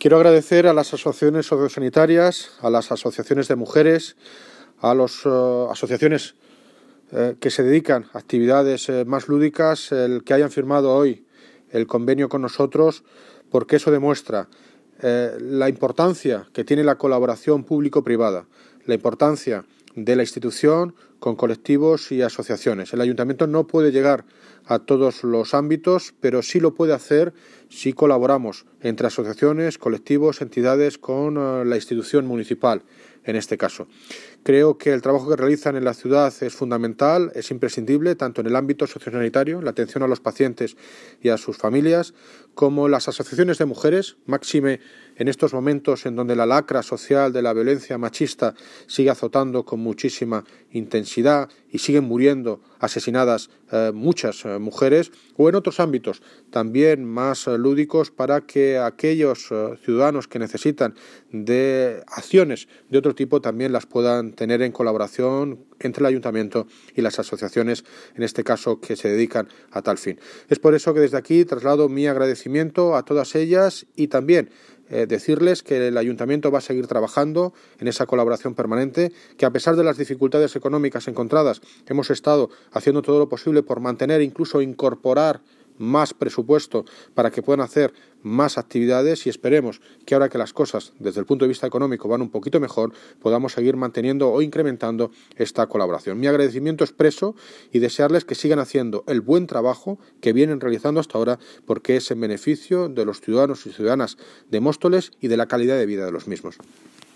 Quiero agradecer a las asociaciones sociosanitarias, a las asociaciones de mujeres, a las asociaciones que se dedican a actividades más lúdicas, el que hayan firmado hoy el convenio con nosotros, porque eso demuestra la importancia que tiene la colaboración público-privada, la importancia de la institución con colectivos y asociaciones. El Ayuntamiento no puede llegar a todos los ámbitos, pero sí lo puede hacer si colaboramos entre asociaciones, colectivos, entidades con la institución municipal, en este caso. Creo que el trabajo que realizan en la ciudad es fundamental, es imprescindible, tanto en el ámbito sociosanitario, la atención a los pacientes y a sus familias, como las asociaciones de mujeres, máxime en estos momentos en donde la lacra social de la violencia machista sigue azotando con muchísima intensidad y siguen muriendo asesinadas muchas mujeres, o en otros ámbitos también más lúdicos, para que aquellos ciudadanos que necesitan de acciones de otro tipo también las puedan tener en colaboración entre el Ayuntamiento y las asociaciones, en este caso, que se dedican a tal fin. Es por eso que desde aquí traslado mi agradecimiento a todas ellas y también decirles que el Ayuntamiento va a seguir trabajando en esa colaboración permanente, que a pesar de las dificultades económicas encontradas, hemos estado haciendo todo lo posible por mantener e incluso incorporar más presupuesto para que puedan hacer más actividades, y esperemos que ahora que las cosas desde el punto de vista económico van un poquito mejor, podamos seguir manteniendo o incrementando esta colaboración. Mi agradecimiento expreso y desearles que sigan haciendo el buen trabajo que vienen realizando hasta ahora, porque es en beneficio de los ciudadanos y ciudadanas de Móstoles y de la calidad de vida de los mismos.